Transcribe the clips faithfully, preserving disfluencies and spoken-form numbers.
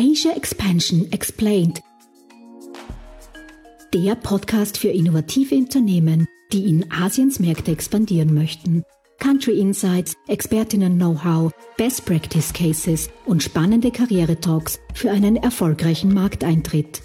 Asia Expansion Explained. Der Podcast für innovative Unternehmen, die in Asiens Märkte expandieren möchten. Country Insights, Expertinnen-Know-how, Best Practice Cases und spannende Karriere-Talks für einen erfolgreichen Markteintritt.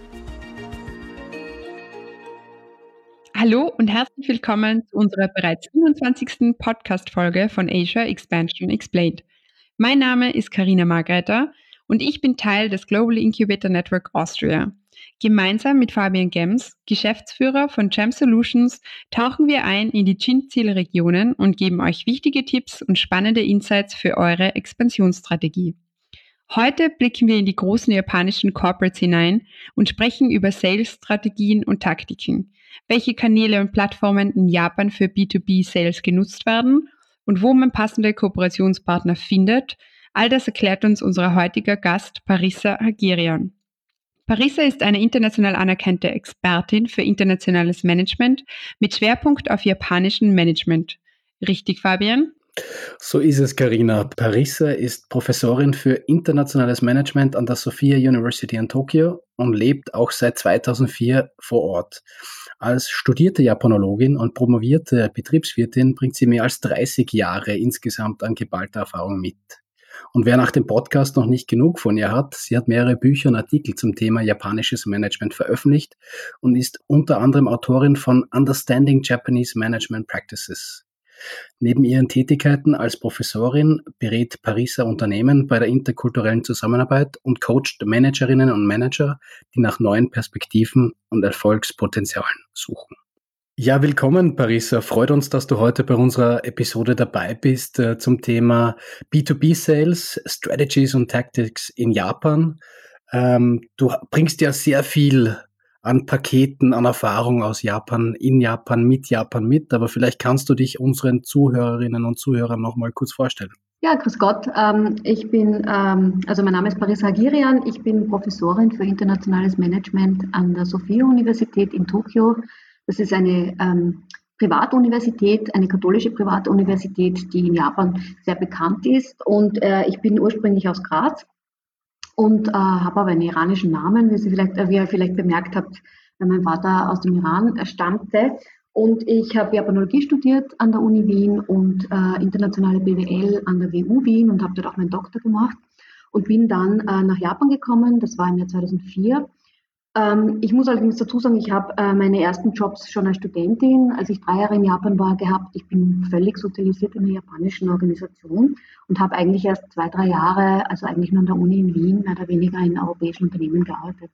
Hallo und herzlich willkommen zu unserer bereits siebenundzwanzigsten Podcast-Folge von Asia Expansion Explained. Mein Name ist Karina Margreiter und ich bin Teil des Global Incubator Network Austria. Gemeinsam mit Fabian Gems, Geschäftsführer von Gem Solutions, tauchen wir ein in die Chin-Zielregionen und geben euch wichtige Tipps und spannende Insights für eure Expansionsstrategie. Heute blicken wir in die großen japanischen Corporates hinein und sprechen über Sales-Strategien und Taktiken, welche Kanäle und Plattformen in Japan für B zwei B Sales genutzt werden und wo man passende Kooperationspartner findet. All das erklärt uns unser heutiger Gast Parisa Hagirian. Parisa ist eine international anerkannte Expertin für internationales Management mit Schwerpunkt auf japanischem Management. Richtig, Fabian? So ist es, Karina. Parisa ist Professorin für internationales Management an der Sophia University in Tokio und lebt auch seit zweitausendvier vor Ort. Als studierte Japanologin und promovierte Betriebswirtin bringt sie mehr als dreißig Jahre insgesamt an geballter Erfahrung mit. Und wer nach dem Podcast noch nicht genug von ihr hat, sie hat mehrere Bücher und Artikel zum Thema japanisches Management veröffentlicht und ist unter anderem Autorin von Understanding Japanese Management Practices. Neben ihren Tätigkeiten als Professorin berät Parisa Unternehmen bei der interkulturellen Zusammenarbeit und coacht Managerinnen und Manager, die nach neuen Perspektiven und Erfolgspotenzialen suchen. Ja, willkommen, Parisa. Freut uns, dass du heute bei unserer Episode dabei bist äh, zum Thema B zwei B Sales, Strategies und Tactics in Japan. Ähm, du bringst ja sehr viel an Paketen, an Erfahrung aus Japan, in Japan, mit Japan mit, aber vielleicht kannst du dich unseren Zuhörerinnen und Zuhörern noch mal kurz vorstellen. Ja, grüß Gott. Ähm, ich bin, ähm, also mein Name ist Parisa Hagirian, ich bin Professorin für internationales Management an der Sophia Universität in Tokio. Das ist eine ähm, Privatuniversität, eine katholische Privatuniversität, die in Japan sehr bekannt ist. Und äh, ich bin ursprünglich aus Graz und äh, habe aber einen iranischen Namen, wie, Sie vielleicht, äh, wie ihr vielleicht bemerkt habt, weil mein Vater aus dem Iran äh, stammte. Und ich habe Japanologie studiert an der Uni Wien und äh, internationale B W L an der W U Wien und habe dort auch meinen Doktor gemacht und bin dann äh, nach Japan gekommen. Das war im Jahr zweitausendvier. Ähm, ich muss allerdings dazu sagen, ich habe äh, meine ersten Jobs schon als Studentin, als ich drei Jahre in Japan war, gehabt. Ich bin völlig sozialisiert in einer japanischen Organisation und habe eigentlich erst zwei, drei Jahre, also eigentlich nur an der Uni in Wien, mehr oder weniger in europäischen Unternehmen gearbeitet.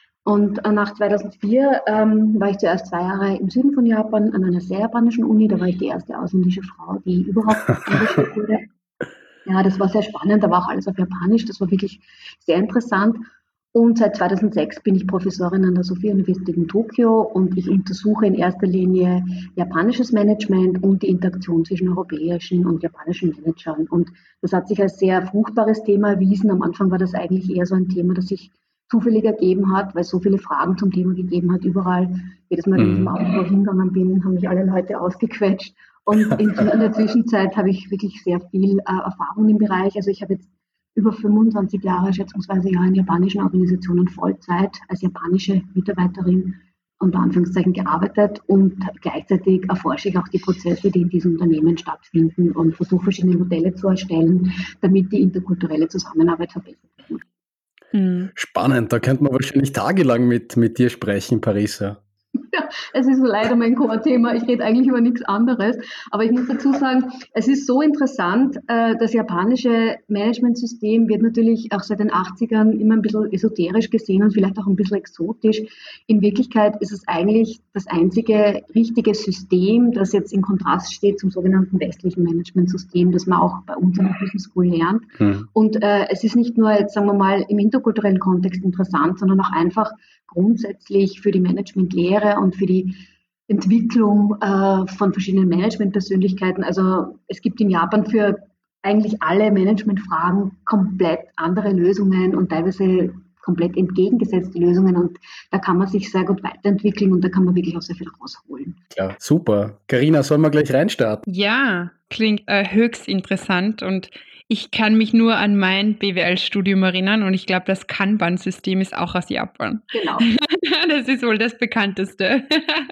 Und äh, nach zweitausendvier ähm, war ich zuerst zwei Jahre im Süden von Japan an einer sehr japanischen Uni. Da war ich die erste ausländische Frau, die überhaupt engagiert wurde. Ja, das war sehr spannend, da war auch alles auf Japanisch. Das war wirklich sehr interessant. Und seit zweitausendsechs bin ich Professorin an der Sophia Universität in Tokio und ich untersuche in erster Linie japanisches Management und die Interaktion zwischen europäischen und japanischen Managern. Und das hat sich als sehr fruchtbares Thema erwiesen. Am Anfang war das eigentlich eher so ein Thema, das sich zufällig ergeben hat, weil es so viele Fragen zum Thema gegeben hat. Überall, jedes Mal, wenn ich im Auto hingegangen bin, haben mich alle Leute ausgequetscht. Und in, in der Zwischenzeit habe ich wirklich sehr viel äh, Erfahrung im Bereich. Also ich habe jetzt über fünfundzwanzig Jahre, schätzungsweise ja, in japanischen Organisationen Vollzeit als japanische Mitarbeiterin unter Anführungszeichen gearbeitet und gleichzeitig erforsche ich auch die Prozesse, die in diesen Unternehmen stattfinden und versuche verschiedene Modelle zu erstellen, damit die interkulturelle Zusammenarbeit verbessert wird. Spannend, da könnte man wahrscheinlich tagelang mit, mit dir sprechen, Parisa. Ja, es ist leider mein Core-Thema. Ich rede eigentlich über nichts anderes. Aber ich muss dazu sagen, es ist so interessant, das japanische Managementsystem wird natürlich auch seit den achtzigern immer ein bisschen esoterisch gesehen und vielleicht auch ein bisschen exotisch. In Wirklichkeit ist es eigentlich das einzige richtige System, das jetzt in Kontrast steht zum sogenannten westlichen Managementsystem, das man auch bei uns in der Business School lernt. Hm. Und äh, es ist nicht nur jetzt, sagen wir mal, im interkulturellen Kontext interessant, sondern auch einfach grundsätzlich für die Managementlehre und für die Entwicklung äh, von verschiedenen Managementpersönlichkeiten. Also es gibt in Japan für eigentlich alle Managementfragen komplett andere Lösungen und teilweise komplett entgegengesetzte Lösungen und da kann man sich sehr gut weiterentwickeln und da kann man wirklich auch sehr viel rausholen. Ja, super. Karina, sollen wir gleich reinstarten? Ja, klingt äh, höchst interessant und Ich kann mich nur an mein B W L-Studium erinnern und ich glaube, das Kanban-System ist auch aus Japan. Genau. Das ist wohl das bekannteste.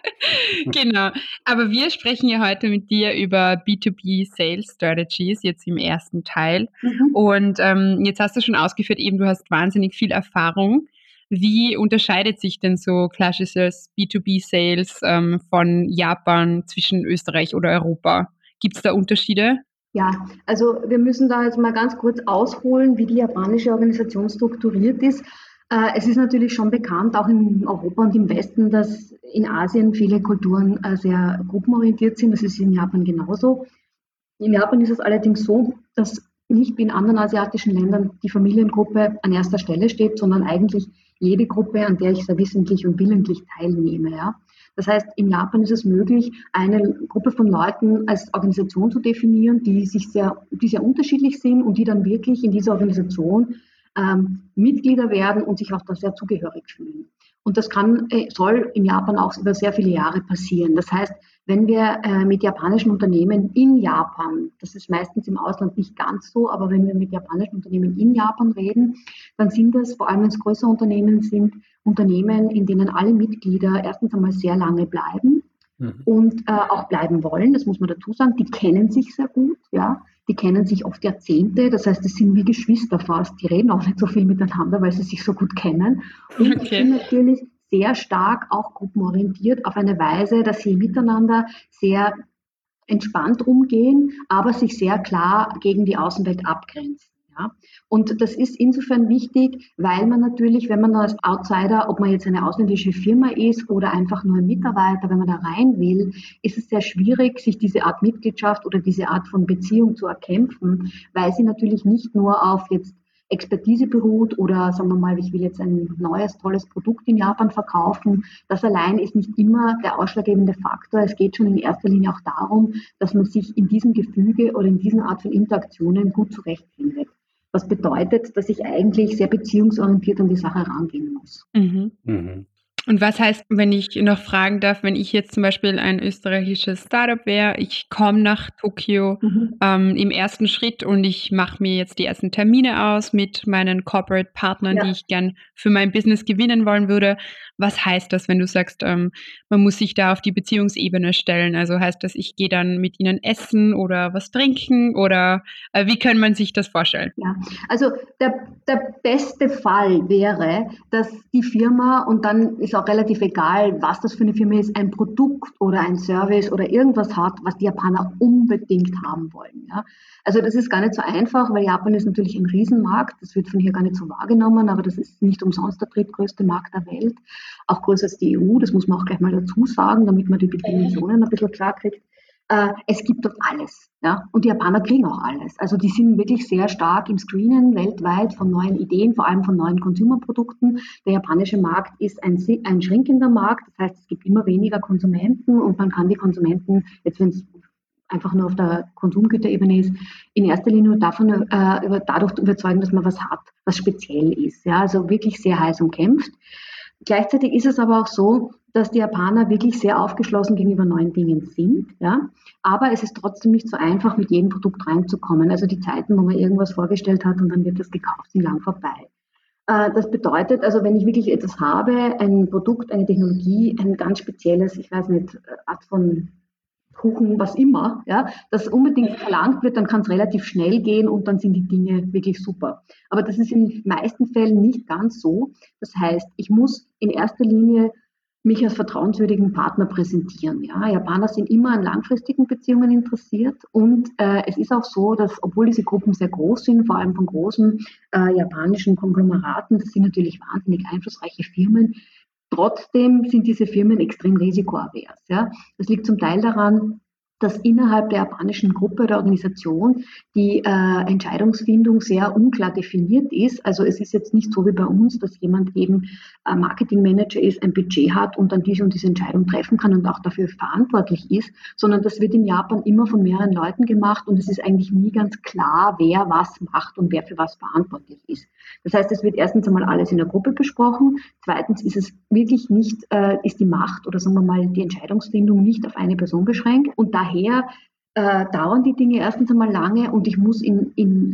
Genau. Aber wir sprechen ja heute mit dir über B zwei B Sales Strategies, jetzt im ersten Teil. Mhm. Und ähm, jetzt hast du schon ausgeführt, eben du hast wahnsinnig viel Erfahrung. Wie unterscheidet sich denn so klassisches B zwei B Sales ähm, von Japan zwischen Österreich oder Europa? Gibt es da Unterschiede? Ja, also wir müssen da jetzt mal ganz kurz ausholen, wie die japanische Organisation strukturiert ist. Äh, es ist natürlich schon bekannt, auch in Europa und im Westen, dass in Asien viele Kulturen äh, sehr gruppenorientiert sind. Das ist in Japan genauso. In Japan ist es allerdings so, dass nicht wie in anderen asiatischen Ländern die Familiengruppe an erster Stelle steht, sondern eigentlich jede Gruppe, an der ich sehr wissentlich und willentlich teilnehme. Ja. Das heißt, in Japan ist es möglich, eine Gruppe von Leuten als Organisation zu definieren, die sich sehr, die sehr unterschiedlich sind und die dann wirklich in dieser Organisation ähm, Mitglieder werden und sich auch da sehr zugehörig fühlen. Und das kann, soll in Japan auch über sehr viele Jahre passieren. Das heißt, wenn wir äh, mit japanischen Unternehmen in Japan, das ist meistens im Ausland nicht ganz so, aber wenn wir mit japanischen Unternehmen in Japan reden, dann sind das, vor allem wenn es größere Unternehmen sind, Unternehmen, in denen alle Mitglieder erstens einmal sehr lange bleiben mhm. und äh, auch bleiben wollen. Das muss man dazu sagen. Die kennen sich sehr gut, ja. Die kennen sich oft Jahrzehnte. Das heißt, das sind wie Geschwister fast. Die reden auch nicht so viel miteinander, weil sie sich so gut kennen. Und okay. die sind natürlich sehr stark auch gruppenorientiert auf eine Weise, dass sie miteinander sehr entspannt umgehen, aber sich sehr klar gegen die Außenwelt abgrenzen. Ja. Und das ist insofern wichtig, weil man natürlich, wenn man als Outsider, ob man jetzt eine ausländische Firma ist oder einfach nur ein Mitarbeiter, wenn man da rein will, ist es sehr schwierig, sich diese Art Mitgliedschaft oder diese Art von Beziehung zu erkämpfen, weil sie natürlich nicht nur auf jetzt Expertise beruht oder sagen wir mal, ich will jetzt ein neues, tolles Produkt in Japan verkaufen. Das allein ist nicht immer der ausschlaggebende Faktor. Es geht schon in erster Linie auch darum, dass man sich in diesem Gefüge oder in dieser Art von Interaktionen gut zurechtfindet. Was bedeutet, dass ich eigentlich sehr beziehungsorientiert an die Sache rangehen muss. Mhm. Mhm. Und was heißt, wenn ich noch fragen darf, wenn ich jetzt zum Beispiel ein österreichisches Startup wäre, ich komme nach Tokio mhm. ähm, im ersten Schritt und ich mache mir jetzt die ersten Termine aus mit meinen Corporate-Partnern, ja. die ich gern für mein Business gewinnen wollen würde. Was heißt das, wenn du sagst, ähm, man muss sich da auf die Beziehungsebene stellen? Also heißt das, ich gehe dann mit ihnen essen oder was trinken oder äh, wie kann man sich das vorstellen? Ja, also der, der beste Fall wäre, dass die Firma, und dann ist auch relativ egal, was das für eine Firma ist, ein Produkt oder ein Service oder irgendwas hat, was die Japaner unbedingt haben wollen. Ja? Also das ist gar nicht so einfach, weil Japan ist natürlich ein Riesenmarkt, das wird von hier gar nicht so wahrgenommen, aber das ist nicht umsonst der drittgrößte Markt der Welt, auch größer als die E U, das muss man auch gleich mal dazu sagen, damit man die Dimensionen ein bisschen klar kriegt. Äh, es gibt dort alles, ja, und die Japaner kriegen auch alles. Also die sind wirklich sehr stark im Screenen weltweit von neuen Ideen, vor allem von neuen Consumer-Produkten. Der japanische Markt ist ein, ein schrinkender Markt, das heißt, es gibt immer weniger Konsumenten und man kann die Konsumenten, jetzt wenn es einfach nur auf der Konsumgüterebene ist, in erster Linie davon äh, dadurch überzeugen, dass man was hat, was speziell ist. Ja, also wirklich sehr heiß umkämpft. Gleichzeitig ist es aber auch so, dass die Japaner wirklich sehr aufgeschlossen gegenüber neuen Dingen sind. Ja? Aber es ist trotzdem nicht so einfach, mit jedem Produkt reinzukommen. Also die Zeiten, wo man irgendwas vorgestellt hat und dann wird das gekauft, sind lang vorbei. Äh, das bedeutet, also wenn ich wirklich etwas habe, ein Produkt, eine Technologie, ein ganz spezielles, ich weiß nicht, Art von Kuchen, was immer, ja, das unbedingt verlangt wird, dann kann es relativ schnell gehen und dann sind die Dinge wirklich super. Aber das ist in den meisten Fällen nicht ganz so. Das heißt, ich muss in erster Linie mich als vertrauenswürdigen Partner präsentieren. Ja. Japaner sind immer an langfristigen Beziehungen interessiert und äh, es ist auch so, dass obwohl diese Gruppen sehr groß sind, vor allem von großen äh, japanischen Konglomeraten, das sind natürlich wahnsinnig einflussreiche Firmen, trotzdem sind diese Firmen extrem risikoavers. Ja. Das liegt zum Teil daran, dass innerhalb der japanischen Gruppe oder Organisation die äh, Entscheidungsfindung sehr unklar definiert ist. Also es ist jetzt nicht so wie bei uns, dass jemand eben äh, Marketingmanager ist, ein Budget hat und dann diese und diese Entscheidung treffen kann und auch dafür verantwortlich ist, sondern das wird in Japan immer von mehreren Leuten gemacht und es ist eigentlich nie ganz klar, wer was macht und wer für was verantwortlich ist. Das heißt, es wird erstens einmal alles in der Gruppe besprochen, zweitens ist es wirklich nicht, äh, ist die Macht oder sagen wir mal die Entscheidungsfindung nicht auf eine Person beschränkt und daher Daher äh, dauern die Dinge erstens einmal lange und ich muss in, in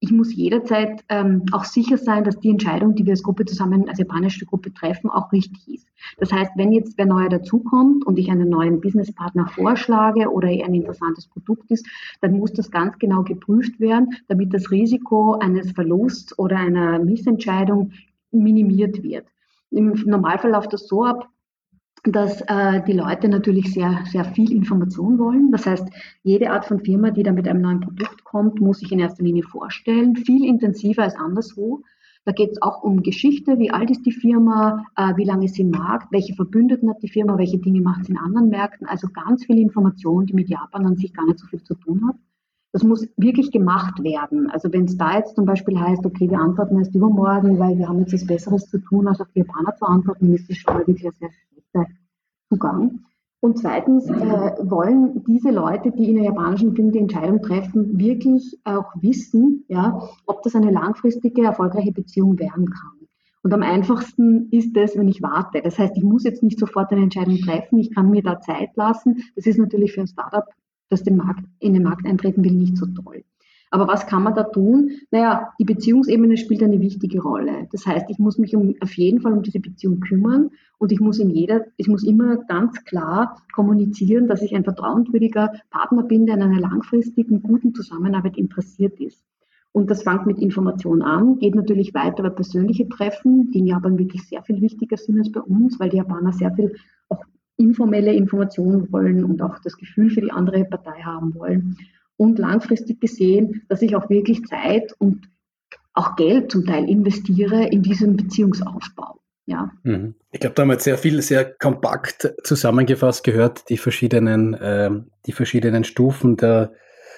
ich muss jederzeit ähm, auch sicher sein, dass die Entscheidung, die wir als Gruppe zusammen, als japanische Gruppe treffen, auch richtig ist. Das heißt, wenn jetzt wer neuer dazukommt und ich einen neuen Businesspartner vorschlage oder ein interessantes Produkt ist, dann muss das ganz genau geprüft werden, damit das Risiko eines Verlusts oder einer Missentscheidung minimiert wird. Im Normalfall läuft das so ab, dass äh, die Leute natürlich sehr, sehr viel Information wollen. Das heißt, jede Art von Firma, die da mit einem neuen Produkt kommt, muss sich in erster Linie vorstellen, viel intensiver als anderswo. Da geht es auch um Geschichte, wie alt ist die Firma, äh, wie lange ist sie im Markt, welche Verbündeten hat die Firma, welche Dinge macht sie in anderen Märkten. Also ganz viele Informationen, die mit Japan an sich gar nicht so viel zu tun hat. Das muss wirklich gemacht werden. Also wenn es da jetzt zum Beispiel heißt, okay, wir antworten erst übermorgen, weil wir haben jetzt was Besseres zu tun, als auf die Japaner zu antworten, ist das schon mal wirklich ein sehr schlechter Zugang. Und zweitens äh, wollen diese Leute, die in der japanischen Firma die Entscheidung treffen, wirklich auch wissen, ja, ob das eine langfristige, erfolgreiche Beziehung werden kann. Und am einfachsten ist es, wenn ich warte. Das heißt, ich muss jetzt nicht sofort eine Entscheidung treffen, ich kann mir da Zeit lassen. Das ist natürlich für ein Startup, das den Markt, in den Markt eintreten will, nicht so toll. Aber was kann man da tun? Naja, die Beziehungsebene spielt eine wichtige Rolle. Das heißt, ich muss mich um, auf jeden Fall um diese Beziehung kümmern und ich muss in jeder, ich muss immer ganz klar kommunizieren, dass ich ein vertrauenswürdiger Partner bin, der an einer langfristigen, guten Zusammenarbeit interessiert ist. Und das fängt mit Information an, geht natürlich weiter bei persönlichen Treffen, die in Japan wirklich sehr viel wichtiger sind als bei uns, weil die Japaner sehr viel auch informelle Informationen wollen und auch das Gefühl für die andere Partei haben wollen. Und langfristig gesehen, dass ich auch wirklich Zeit und auch Geld zum Teil investiere in diesen Beziehungsaufbau. Ja. Ich glaube, da haben wir jetzt sehr viel, sehr kompakt zusammengefasst gehört, die verschiedenen, äh, die verschiedenen Stufen der,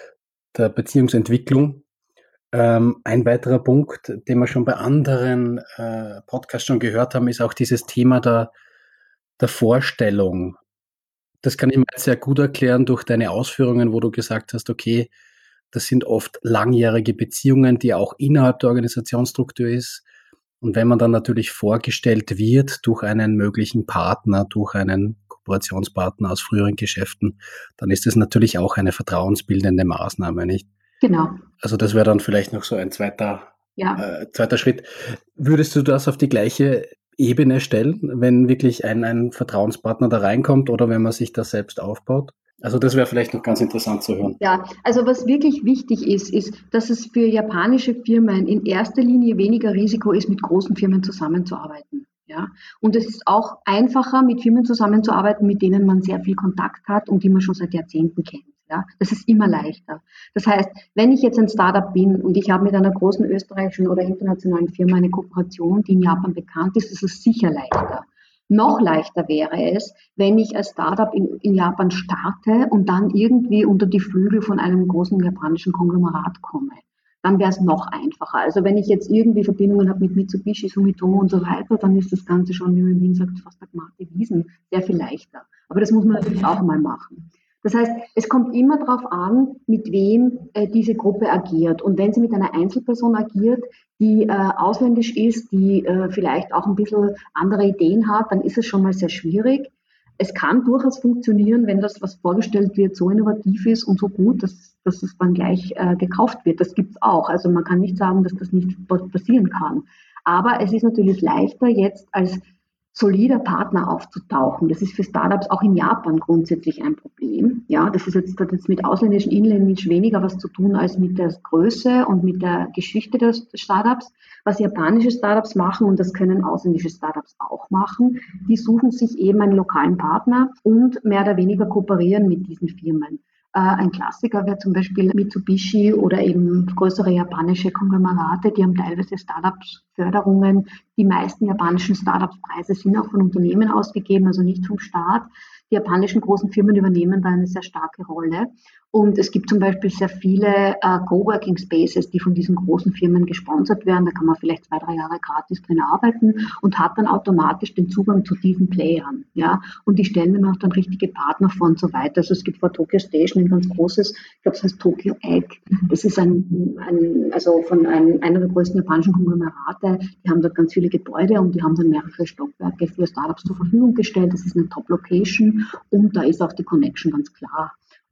der Beziehungsentwicklung. Ähm, ein weiterer Punkt, den wir schon bei anderen äh, Podcasts schon gehört haben, ist auch dieses Thema der, der Vorstellung. Das kann ich mir jetzt sehr gut erklären durch deine Ausführungen, wo du gesagt hast, okay, das sind oft langjährige Beziehungen, die auch innerhalb der Organisationsstruktur ist. Und wenn man dann natürlich vorgestellt wird durch einen möglichen Partner, durch einen Kooperationspartner aus früheren Geschäften, dann ist das natürlich auch eine vertrauensbildende Maßnahme, nicht? Genau. Also das wäre dann vielleicht noch so ein zweiter, ja. äh, zweiter Schritt. Würdest du das auf die gleiche Ebene stellen, wenn wirklich ein, ein Vertrauenspartner da reinkommt oder wenn man sich das selbst aufbaut? Also das wäre vielleicht noch ganz interessant zu hören. Ja, also was wirklich wichtig ist, ist, dass es für japanische Firmen in erster Linie weniger Risiko ist, mit großen Firmen zusammenzuarbeiten. Ja, und es ist auch einfacher, mit Firmen zusammenzuarbeiten, mit denen man sehr viel Kontakt hat und die man schon seit Jahrzehnten kennt. Ja, das ist immer leichter. Das heißt, wenn ich jetzt ein Startup bin und ich habe mit einer großen österreichischen oder internationalen Firma eine Kooperation, die in Japan bekannt ist, ist es sicher leichter. Noch leichter wäre es, wenn ich als Startup in, in Japan starte und dann irgendwie unter die Flügel von einem großen japanischen Konglomerat komme. Dann wäre es noch einfacher. Also wenn ich jetzt irgendwie Verbindungen habe mit Mitsubishi, Sumitomo und so weiter, dann ist das Ganze schon, wie man in Wien sagt, fast der gemachte Wiesen, sehr viel leichter. Aber das muss man natürlich auch mal machen. Das heißt, es kommt immer darauf an, mit wem äh, diese Gruppe agiert. Und wenn sie mit einer Einzelperson agiert, die äh, ausländisch ist, die äh, vielleicht auch ein bisschen andere Ideen hat, dann ist es schon mal sehr schwierig. Es kann durchaus funktionieren, wenn das, was vorgestellt wird, so innovativ ist und so gut, dass, dass es dann gleich äh, gekauft wird. Das gibt es auch. Also man kann nicht sagen, dass das nicht passieren kann. Aber es ist natürlich leichter jetzt als solider Partner aufzutauchen. Das ist für Startups auch in Japan grundsätzlich ein Problem. Ja, das ist jetzt, hat jetzt mit ausländischen, inländischen weniger was zu tun als mit der Größe und mit der Geschichte des Startups. Was japanische Startups machen, und das können ausländische Startups auch machen, die suchen sich eben einen lokalen Partner und mehr oder weniger kooperieren mit diesen Firmen. Ein Klassiker wäre zum Beispiel Mitsubishi oder eben größere japanische Konglomerate, die haben teilweise Startups-Förderungen. Die meisten japanischen Startups-Preise sind auch von Unternehmen ausgegeben, also nicht vom Staat. Die japanischen großen Firmen übernehmen da eine sehr starke Rolle. Und es gibt zum Beispiel sehr viele äh, Coworking Spaces, die von diesen großen Firmen gesponsert werden. Da kann man vielleicht zwei, drei Jahre gratis drin arbeiten und hat dann automatisch den Zugang zu diesen Playern. Ja? Und die stellen dann auch dann richtige Partner vor und so weiter. Also es gibt vor Tokyo Station ein ganz großes, ich glaube, es heißt Tokyo Egg. Das ist ein, ein also von einem, einer der größten japanischen Konglomerate. Die haben dort ganz viele Gebäude und die haben dann mehrere Stockwerke für Startups zur Verfügung gestellt. Das ist eine Top-Location und da ist auch die Connection ganz klar.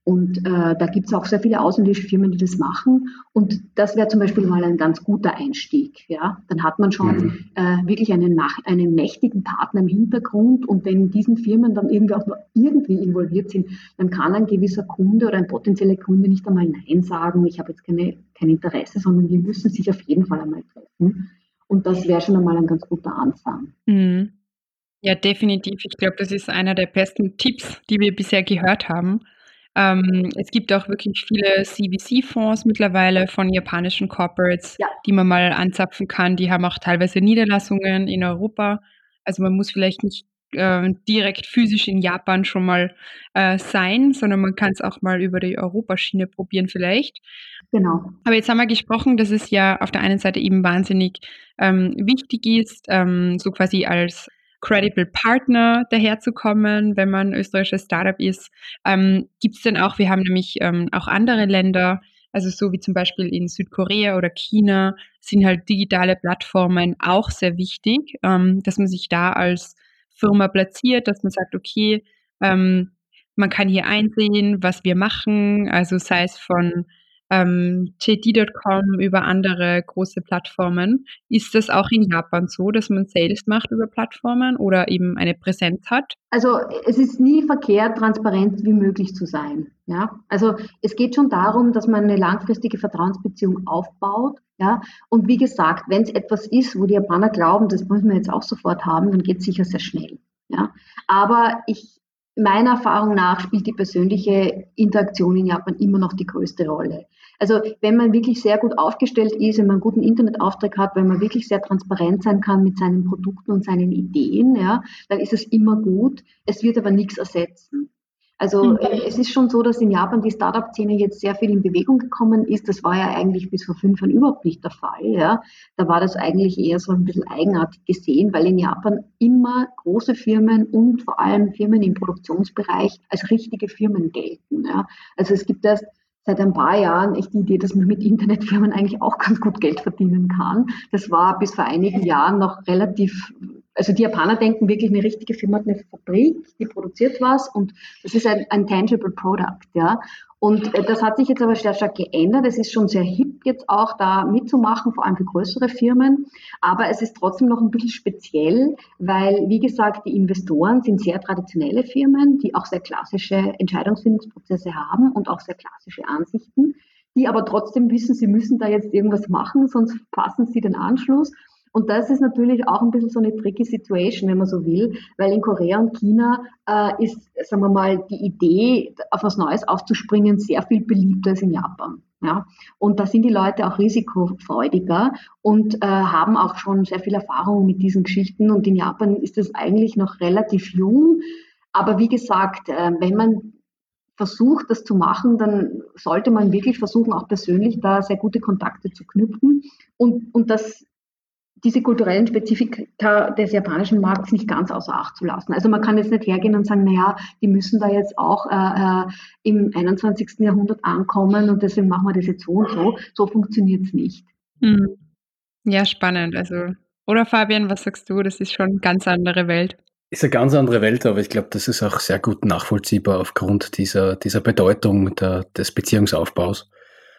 Und äh, da gibt es auch sehr viele ausländische Firmen, die das machen. Und das wäre zum Beispiel mal ein ganz guter Einstieg. Ja? Dann hat man schon mhm. äh, wirklich einen, einen mächtigen Partner im Hintergrund. Und wenn diesen Firmen dann irgendwie auch nur irgendwie involviert sind, dann kann ein gewisser Kunde oder ein potenzieller Kunde nicht einmal Nein sagen, ich habe jetzt keine, kein Interesse, sondern die müssen sich auf jeden Fall einmal treffen. Und das wäre schon einmal ein ganz guter Anfang. Mhm. Ja, definitiv. Ich glaube, das ist einer der besten Tipps, die wir bisher gehört haben. Ähm, es gibt auch wirklich viele C V C-Fonds mittlerweile von japanischen Corporates, ja. die man mal anzapfen kann. Die haben auch teilweise Niederlassungen in Europa. Also man muss vielleicht nicht äh, direkt physisch in Japan schon mal äh, sein, sondern man kann es auch mal über die Europaschiene probieren vielleicht. Genau. Aber jetzt haben wir gesprochen, dass es ja auf der einen Seite eben wahnsinnig ähm, wichtig ist, ähm, so quasi als credible Partner daherzukommen, wenn man ein österreichisches Startup ist. Ähm, gibt es denn auch, wir haben nämlich ähm, auch andere Länder, also so wie zum Beispiel in Südkorea oder China, sind halt digitale Plattformen auch sehr wichtig, ähm, dass man sich da als Firma platziert, dass man sagt, okay, ähm, man kann hier einsehen, was wir machen, also sei es von ähm, J D Punkt com über andere große Plattformen. Ist das auch in Japan so, dass man Sales macht über Plattformen oder eben eine Präsenz hat? Also es ist nie verkehrt, transparent wie möglich zu sein. Ja? Also es geht schon darum, dass man eine langfristige Vertrauensbeziehung aufbaut. Ja? Und wie gesagt, wenn es etwas ist, wo die Japaner glauben, das müssen wir jetzt auch sofort haben, dann geht es sicher sehr schnell. Ja? Aber ich Meiner Erfahrung nach spielt die persönliche Interaktion in Japan immer noch die größte Rolle. Also wenn man wirklich sehr gut aufgestellt ist, wenn man einen guten Internetauftrag hat, wenn man wirklich sehr transparent sein kann mit seinen Produkten und seinen Ideen, ja, dann ist es immer gut. Es wird aber nichts ersetzen. Also mhm. äh, es ist schon so, dass in Japan die Startup-Szene jetzt sehr viel in Bewegung gekommen ist. Das war ja eigentlich bis vor fünf Jahren überhaupt nicht der Fall. Ja. Da war das eigentlich eher so ein bisschen eigenartig gesehen, weil in Japan immer große Firmen und vor allem Firmen im Produktionsbereich als richtige Firmen gelten. Ja. Also es gibt erst seit ein paar Jahren echt die Idee, dass man mit Internetfirmen eigentlich auch ganz gut Geld verdienen kann. Das war bis vor einigen Jahren noch relativ, also die Japaner denken wirklich, eine richtige Firma hat eine Fabrik, die produziert was und das ist ein, ein tangible product, ja. Und äh, das hat sich jetzt aber sehr stark geändert. Es ist schon sehr hip jetzt auch da mitzumachen, vor allem für größere Firmen. Aber es ist trotzdem noch ein bisschen speziell, weil, wie gesagt, die Investoren sind sehr traditionelle Firmen, die auch sehr klassische Entscheidungsfindungsprozesse haben und auch sehr klassische Ansichten, die aber trotzdem wissen, sie müssen da jetzt irgendwas machen, sonst verpassen sie den Anschluss. Und das ist natürlich auch ein bisschen so eine tricky Situation, wenn man so will, weil in Korea und China äh, ist, sagen wir mal, die Idee, auf was Neues aufzuspringen, sehr viel beliebter als in Japan. Ja? Und da sind die Leute auch risikofreudiger und äh, haben auch schon sehr viel Erfahrung mit diesen Geschichten. Und in Japan ist das eigentlich noch relativ jung. Aber wie gesagt, äh, wenn man versucht, das zu machen, dann sollte man wirklich versuchen, auch persönlich da sehr gute Kontakte zu knüpfen und, und das diese kulturellen Spezifika des japanischen Markts nicht ganz außer Acht zu lassen. Also man kann jetzt nicht hergehen und sagen, naja, die müssen da jetzt auch äh, im einundzwanzigsten Jahrhundert ankommen und deswegen machen wir das jetzt so und so. So funktioniert es nicht. Hm. Ja, spannend. Also, oder Fabian, was sagst du? Das ist schon eine ganz andere Welt. Ist eine ganz andere Welt, aber ich glaube, das ist auch sehr gut nachvollziehbar aufgrund dieser, dieser Bedeutung der, des Beziehungsaufbaus.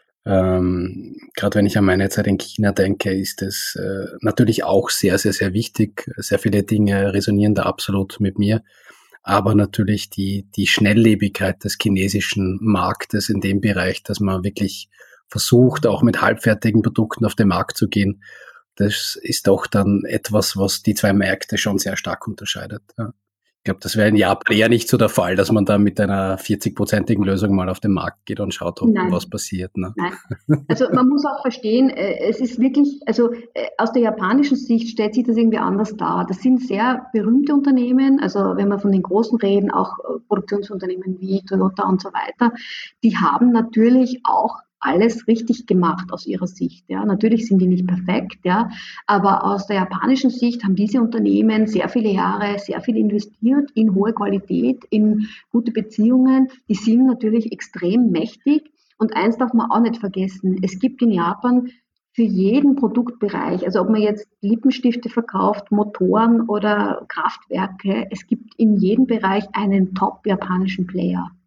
Ähm, gerade wenn ich an meine Zeit in China denke, ist es äh, natürlich auch sehr, sehr, sehr wichtig. Sehr viele Dinge resonieren da absolut mit mir. Aber natürlich die, die Schnelllebigkeit des chinesischen Marktes in dem Bereich, dass man wirklich versucht, auch mit halbfertigen Produkten auf den Markt zu gehen, das ist doch dann etwas, was die zwei Märkte schon sehr stark unterscheidet. Ja. Ich glaube, das wäre in Japan eher nicht so der Fall, dass man da mit einer vierzig-prozentigen Lösung mal auf den Markt geht und schaut, ob Nein. was passiert. Ne? Nein. Also man muss auch verstehen, es ist wirklich, also aus der japanischen Sicht stellt sich das irgendwie anders dar. Das sind sehr berühmte Unternehmen, also wenn wir von den großen reden, auch Produktionsunternehmen wie Toyota und so weiter, die haben natürlich auch alles richtig gemacht aus ihrer Sicht. Ja. Natürlich sind die nicht perfekt, ja, aber aus der japanischen Sicht haben diese Unternehmen sehr viele Jahre sehr viel investiert in hohe Qualität, in gute Beziehungen. Die sind natürlich extrem mächtig. Und eins darf man auch nicht vergessen, es gibt in Japan für jeden Produktbereich, also ob man jetzt Lippenstifte verkauft, Motoren oder Kraftwerke, es gibt in jedem Bereich einen top japanischen Player. Ja.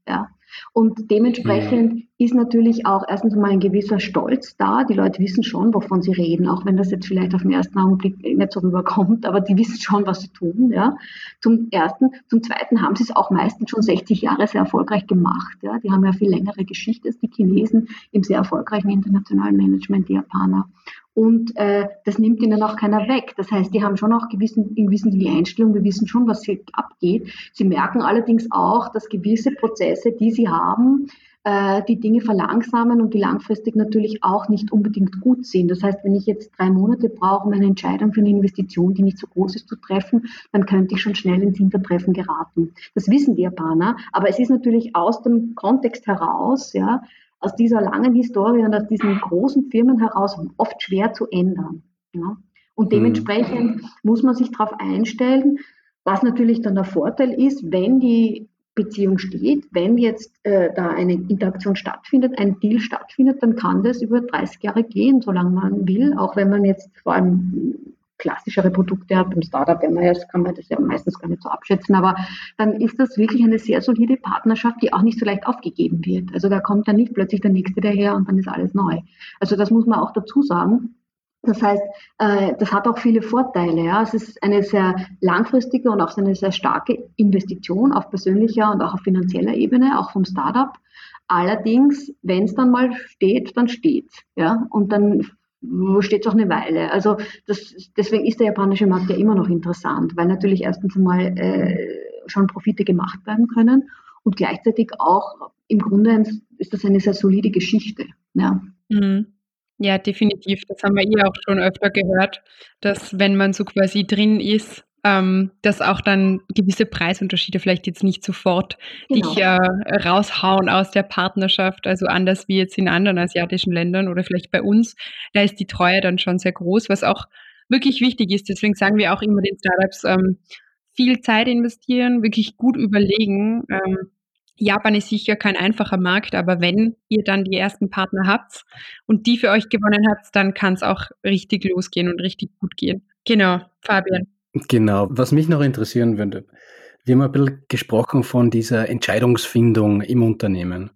Und dementsprechend mhm. ist natürlich auch erstens mal ein gewisser Stolz da. Die Leute wissen schon, wovon sie reden, auch wenn das jetzt vielleicht auf den ersten Augenblick nicht so rüberkommt, aber die wissen schon, was sie tun. Ja. Zum Ersten. Zum Zweiten haben sie es auch meistens schon sechzig Jahre sehr erfolgreich gemacht. Ja. Die haben ja viel längere Geschichte als die Chinesen im sehr erfolgreichen internationalen Management, die Japaner. Und äh, das nimmt ihnen auch keiner weg. Das heißt, die haben schon auch gewissen, in gewissen die Einstellung, wir wissen schon, was hier abgeht. Sie merken allerdings auch, dass gewisse Prozesse, die sie haben, äh, die Dinge verlangsamen und die langfristig natürlich auch nicht unbedingt gut sind. Das heißt, wenn ich jetzt drei Monate brauche, um eine Entscheidung für eine Investition, die nicht so groß ist, zu treffen, dann könnte ich schon schnell ins Hintertreffen geraten. Das wissen die Japaner. Aber es ist natürlich aus dem Kontext heraus, ja, aus dieser langen Historie und aus diesen großen Firmen heraus oft schwer zu ändern. Ja. Und dementsprechend mhm. muss man sich darauf einstellen, was natürlich dann der Vorteil ist, wenn die Beziehung steht, wenn jetzt äh, da eine Interaktion stattfindet, ein Deal stattfindet, dann kann das über dreißig Jahre gehen, solange man will, auch wenn man jetzt vor allem klassischere Produkte hat. Beim Startup kann man das ja meistens gar nicht so abschätzen, aber dann ist das wirklich eine sehr solide Partnerschaft, die auch nicht so leicht aufgegeben wird. Also da kommt dann nicht plötzlich der Nächste daher und dann ist alles neu. Also das muss man auch dazu sagen. Das heißt, äh, das hat auch viele Vorteile. Ja. Es ist eine sehr langfristige und auch eine sehr starke Investition auf persönlicher und auch auf finanzieller Ebene, auch vom Startup. Allerdings, wenn es dann mal steht, dann steht. Ja. Und dann steht es auch eine Weile. Also das, deswegen ist der japanische Markt ja immer noch interessant, weil natürlich erstens mal äh, schon Profite gemacht werden können und gleichzeitig auch im Grunde ist das eine sehr solide Geschichte. Ja. Mhm. Ja, definitiv. Das haben wir eh auch schon öfter gehört, dass wenn man so quasi drin ist, ähm, dass auch dann gewisse Preisunterschiede vielleicht jetzt nicht sofort genau. dich äh, raushauen aus der Partnerschaft, also anders wie jetzt in anderen asiatischen Ländern oder vielleicht bei uns. Da ist die Treue dann schon sehr groß, was auch wirklich wichtig ist. Deswegen sagen wir auch immer den Startups, ähm, viel Zeit investieren, wirklich gut überlegen. Ähm, Japan ist sicher kein einfacher Markt, aber wenn ihr dann die ersten Partner habt und die für euch gewonnen habt, dann kann es auch richtig losgehen und richtig gut gehen. Genau, Fabian. Genau, was mich noch interessieren würde, wir haben ein bisschen gesprochen von dieser Entscheidungsfindung im Unternehmen.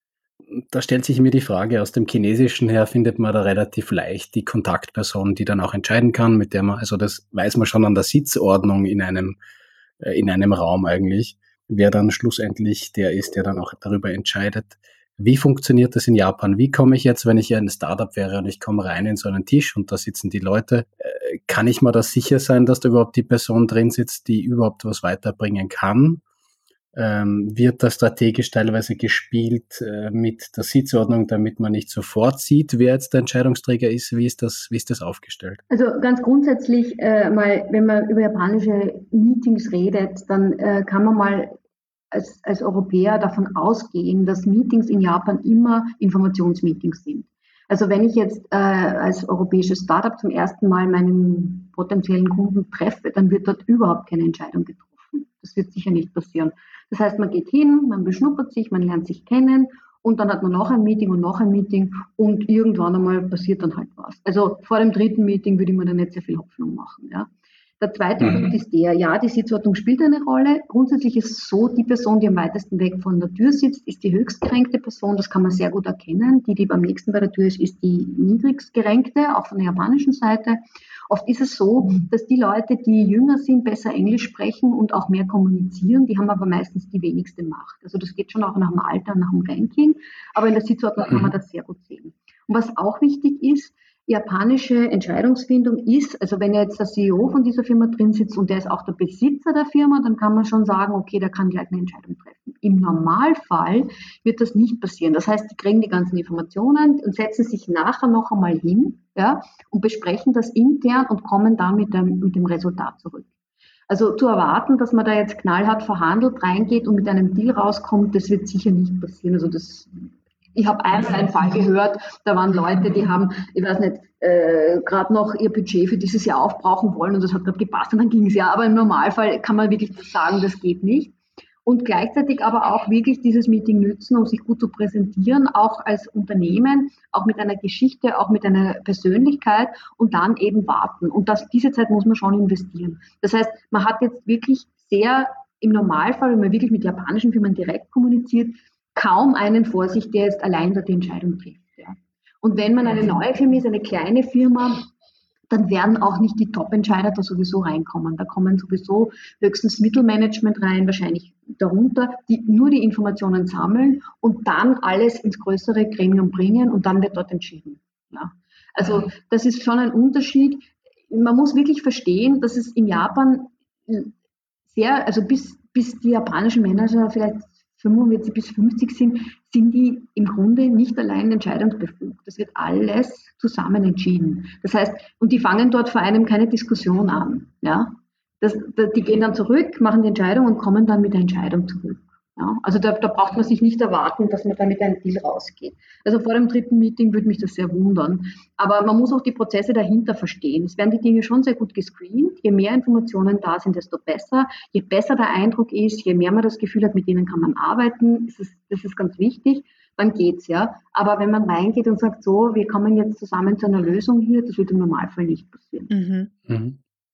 Da stellt sich mir die Frage, aus dem Chinesischen her findet man da relativ leicht die Kontaktperson, die dann auch entscheiden kann, mit der man, also das weiß man schon an der Sitzordnung in einem, in einem Raum eigentlich, wer dann schlussendlich der ist, der dann auch darüber entscheidet. Wie funktioniert das in Japan? Wie komme ich jetzt, wenn ich ein Startup wäre und ich komme rein in so einen Tisch und da sitzen die Leute, äh, kann ich mir da sicher sein, dass da überhaupt die Person drin sitzt, die überhaupt was weiterbringen kann? Ähm, wird da strategisch teilweise gespielt äh, mit der Sitzordnung, damit man nicht sofort sieht, wer jetzt der Entscheidungsträger ist? Wie ist das, wie ist das aufgestellt? Also ganz grundsätzlich äh, mal, wenn man über japanische Meetings redet, dann äh, kann man mal als, als Europäer davon ausgehen, dass Meetings in Japan immer Informationsmeetings sind. Also wenn ich jetzt äh, als europäisches Startup zum ersten Mal meinen potenziellen Kunden treffe, dann wird dort überhaupt keine Entscheidung getroffen. Das wird sicher nicht passieren. Das heißt, man geht hin, man beschnuppert sich, man lernt sich kennen und dann hat man noch ein Meeting und noch ein Meeting und irgendwann einmal passiert dann halt was. Also vor dem dritten Meeting würde ich mir da nicht sehr viel Hoffnung machen. Ja. Der zweite mhm. Punkt ist der, ja, die Sitzordnung spielt eine Rolle. Grundsätzlich ist es so, die Person, die am weitesten weg von der Tür sitzt, ist die höchst gerenkte Person. Das kann man sehr gut erkennen. Die, die am nächsten bei der Tür ist, ist die niedrigst gerenkte, auch von der japanischen Seite. Oft ist es so, dass die Leute, die jünger sind, besser Englisch sprechen und auch mehr kommunizieren. Die haben aber meistens die wenigste Macht. Also das geht schon auch nach dem Alter, nach dem Ranking. Aber in der Sitzordnung kann man das sehr gut sehen. Und was auch wichtig ist, japanische Entscheidungsfindung ist, also wenn jetzt der C E O von dieser Firma drin sitzt und der ist auch der Besitzer der Firma, dann kann man schon sagen, okay, der kann gleich eine Entscheidung treffen. Im Normalfall wird das nicht passieren. Das heißt, die kriegen die ganzen Informationen und setzen sich nachher noch einmal hin, ja, und besprechen das intern und kommen dann mit dem, mit dem Resultat zurück. Also zu erwarten, dass man da jetzt knallhart verhandelt, reingeht und mit einem Deal rauskommt, das wird sicher nicht passieren. Also das Ich habe einmal einen Fall gehört, da waren Leute, die haben, ich weiß nicht, äh, gerade noch ihr Budget für dieses Jahr aufbrauchen wollen und das hat gerade gepasst und dann ging es ja. Aber im Normalfall kann man wirklich sagen, das geht nicht. Und gleichzeitig aber auch wirklich dieses Meeting nützen, um sich gut zu präsentieren, auch als Unternehmen, auch mit einer Geschichte, auch mit einer Persönlichkeit und dann eben warten. Und das, diese Zeit muss man schon investieren. Das heißt, man hat jetzt wirklich sehr im Normalfall, wenn man wirklich mit japanischen Firmen direkt kommuniziert, kaum einen vor sich, der jetzt allein dort die Entscheidung trifft. Ja. Und wenn man eine neue Firma ist, eine kleine Firma, dann werden auch nicht die Top-Entscheider da sowieso reinkommen. Da kommen sowieso höchstens Mittelmanagement rein, wahrscheinlich darunter, die nur die Informationen sammeln und dann alles ins größere Gremium bringen und dann wird dort entschieden. Ja. Also das ist schon ein Unterschied. Man muss wirklich verstehen, dass es in Japan sehr, also bis, bis die japanischen Manager vielleicht fünfundvierzig bis fünfzig sind, sind die im Grunde nicht allein entscheidungsbefugt. Das wird alles zusammen entschieden. Das heißt, und die fangen dort vor einem keine Diskussion an. Ja? Das, die gehen dann zurück, machen die Entscheidung und kommen dann mit der Entscheidung zurück. Ja? Also da, da braucht man sich nicht erwarten, dass man da mit einem Deal rausgeht. Also vor dem dritten Meeting würde mich das sehr wundern. Aber man muss auch die Prozesse dahinter verstehen. Es werden die Dinge schon sehr gut gescreent. Je mehr Informationen da sind, desto besser. Je besser der Eindruck ist, je mehr man das Gefühl hat, mit denen kann man arbeiten, das ist, das ist ganz wichtig, dann geht's, ja. Aber wenn man reingeht und sagt, so, wir kommen jetzt zusammen zu einer Lösung hier, das wird im Normalfall nicht passieren. Mhm. Mhm.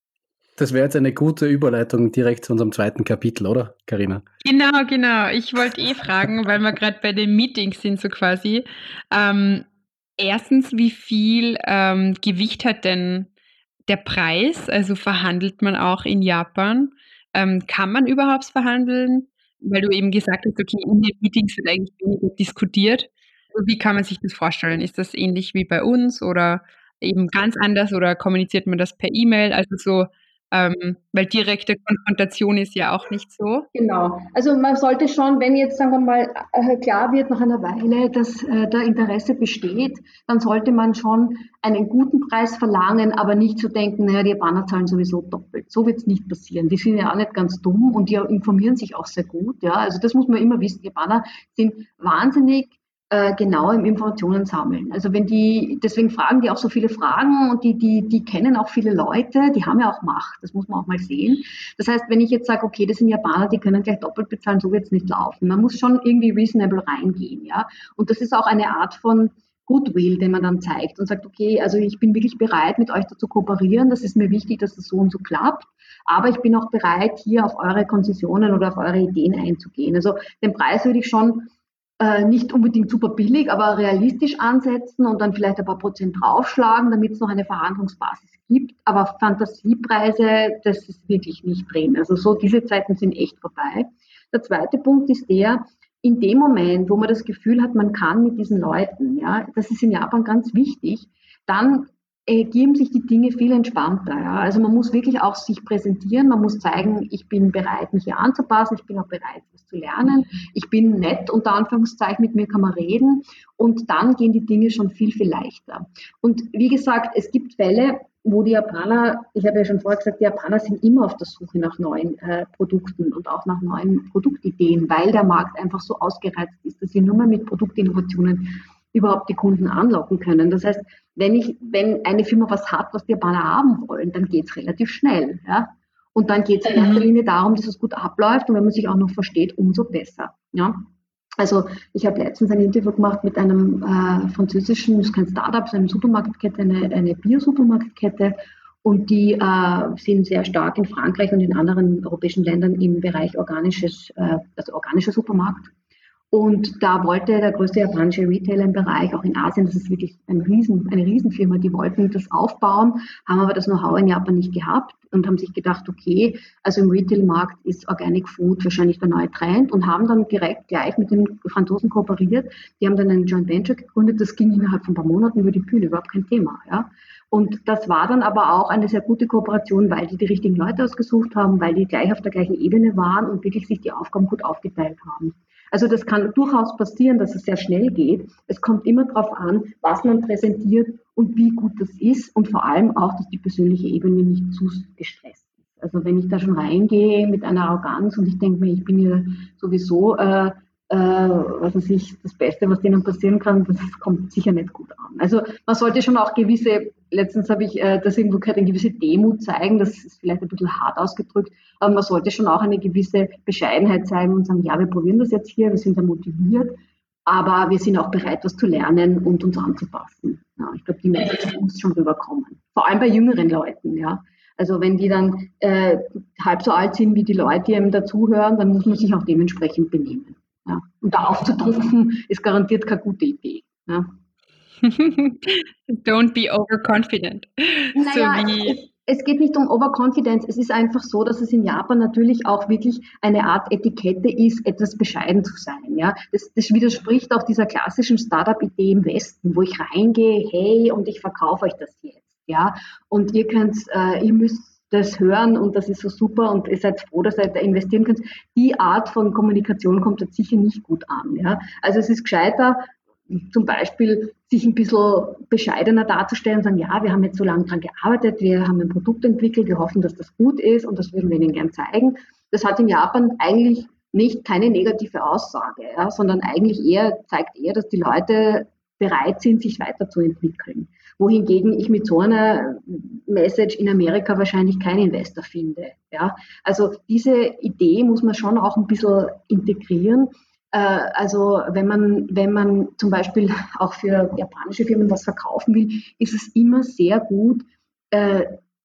Das wäre jetzt eine gute Überleitung direkt zu unserem zweiten Kapitel, oder, Carina? Genau, genau. Ich wollte eh fragen, weil wir gerade bei den Meetings sind, so quasi. Ähm, erstens, wie viel ähm, Gewicht hat denn der Preis? Also verhandelt man auch in Japan? Ähm, kann man überhaupt verhandeln? Weil du eben gesagt hast, okay, in den Meetings wird eigentlich weniger diskutiert. Wie kann man sich das vorstellen? Ist das ähnlich wie bei uns oder eben ganz anders oder kommuniziert man das per E-Mail? Also so, ähm, weil direkte Konfrontation ist ja auch nicht so. Genau. Also man sollte schon, wenn jetzt, sagen wir mal, äh, klar wird nach einer Weile, dass äh, da Interesse besteht, dann sollte man schon einen guten Preis verlangen, aber nicht zu denken, naja, die Japaner zahlen sowieso doppelt. So wird es nicht passieren. Die sind ja auch nicht ganz dumm und die informieren sich auch sehr gut. Ja, also das muss man immer wissen. Die Japaner sind wahnsinnig äh, genau im Informationen sammeln. Also wenn die, deswegen fragen die auch so viele Fragen und die, die, die kennen auch viele Leute, die haben ja auch Macht, das muss man auch mal sehen. Das heißt, wenn ich jetzt sage, okay, das sind Japaner, die können gleich doppelt bezahlen, so wird es nicht laufen. Man muss schon irgendwie reasonable reingehen, ja. Und das ist auch eine Art von Goodwill, den man dann zeigt und sagt, okay, also ich bin wirklich bereit, mit euch da zu kooperieren, das ist mir wichtig, dass das so und so klappt, aber ich bin auch bereit, hier auf eure Konzessionen oder auf eure Ideen einzugehen. Also den Preis würde ich schon Äh, nicht unbedingt super billig, aber realistisch ansetzen und dann vielleicht ein paar Prozent draufschlagen, damit es noch eine Verhandlungsbasis gibt. Aber Fantasiepreise, das ist wirklich nicht drin. Also so, diese Zeiten sind echt vorbei. Der zweite Punkt ist der, in dem Moment, wo man das Gefühl hat, man kann mit diesen Leuten, ja, das ist in Japan ganz wichtig, dann ergeben sich die Dinge viel entspannter. Ja. Also man muss wirklich auch sich präsentieren, man muss zeigen, ich bin bereit, mich hier anzupassen, ich bin auch bereit, was zu lernen, ich bin nett, unter Anführungszeichen, mit mir kann man reden und dann gehen die Dinge schon viel, viel leichter. Und wie gesagt, es gibt Fälle, wo die Japaner, ich habe ja schon vorher gesagt, die Japaner sind immer auf der Suche nach neuen äh, Produkten und auch nach neuen Produktideen, weil der Markt einfach so ausgereizt ist, dass sie nur mehr mit Produktinnovationen überhaupt die Kunden anlocken können. Das heißt, wenn ich, wenn eine Firma was hat, was die Japaner haben wollen, dann geht es relativ schnell. Ja? Und dann geht es in erster Linie darum, dass es gut abläuft und wenn man sich auch noch versteht, umso besser. Ja? Also ich habe letztens ein Interview gemacht mit einem äh, französischen, das ist kein Startup, so eine Supermarktkette, eine, eine Bio-Supermarktkette und die äh, sind sehr stark in Frankreich und in anderen europäischen Ländern im Bereich organisches, äh, also organischer Supermarkt. Und da wollte der größte japanische Retailer im Bereich, auch in Asien, das ist wirklich ein Riesen, eine Riesenfirma, die wollten das aufbauen, haben aber das Know-how in Japan nicht gehabt und haben sich gedacht, okay, also im Retail-Markt ist Organic Food wahrscheinlich der neue Trend und haben dann direkt gleich mit den Franzosen kooperiert. Die haben dann ein Joint Venture gegründet, das ging innerhalb von ein paar Monaten über die Bühne, überhaupt kein Thema. Ja. Und das war dann aber auch eine sehr gute Kooperation, weil die die richtigen Leute ausgesucht haben, weil die gleich auf der gleichen Ebene waren und wirklich sich die Aufgaben gut aufgeteilt haben. Also das kann durchaus passieren, dass es sehr schnell geht. Es kommt immer darauf an, was man präsentiert und wie gut das ist und vor allem auch, dass die persönliche Ebene nicht zu gestresst ist. Also wenn ich da schon reingehe mit einer Arroganz und ich denke mir, ich bin ja sowieso äh, äh, was weiß ich, das Beste, was denen passieren kann, das kommt sicher nicht gut an. Also man sollte schon auch gewisse, letztens habe ich äh, das irgendwo gehört, eine gewisse Demut zeigen, das ist vielleicht ein bisschen hart ausgedrückt, aber man sollte schon auch eine gewisse Bescheidenheit zeigen und sagen, ja, wir probieren das jetzt hier, wir sind ja motiviert, aber wir sind auch bereit, was zu lernen und uns anzupassen. Ja, ich glaube, die Message muss schon rüberkommen. Vor allem bei jüngeren Leuten, ja. Also wenn die dann äh, halb so alt sind wie die Leute, die einem dazuhören, dann muss man sich auch dementsprechend benehmen. Ja. Und da aufzutrumpfen, ist garantiert keine gute Idee. Ja. Don't be overconfident. Naja, So wie es, es geht nicht um Overconfidence. Es ist einfach so, dass es in Japan natürlich auch wirklich eine Art Etikette ist, etwas bescheiden zu sein. Ja, das, das widerspricht auch dieser klassischen Startup-Idee im Westen, wo ich reingehe, hey, und ich verkaufe euch das jetzt. Ja, und ihr könnt, äh, ihr müsst das hören und das ist so super und ihr seid froh, dass ihr da investieren könnt. Die Art von Kommunikation kommt jetzt sicher nicht gut an. Ja, also es ist gescheiter, zum Beispiel sich ein bisschen bescheidener darzustellen und sagen, ja, wir haben jetzt so lange dran gearbeitet, wir haben ein Produkt entwickelt, wir hoffen, dass das gut ist und das würden wir Ihnen gern zeigen. Das hat in Japan eigentlich nicht keine negative Aussage, ja, sondern eigentlich eher zeigt eher, dass die Leute bereit sind, sich weiterzuentwickeln. Wohingegen ich mit so einer Message in Amerika wahrscheinlich keinen Investor finde. Ja. Also diese Idee muss man schon auch ein bisschen integrieren. Also wenn man, wenn man zum Beispiel auch für japanische Firmen was verkaufen will, ist es immer sehr gut, äh,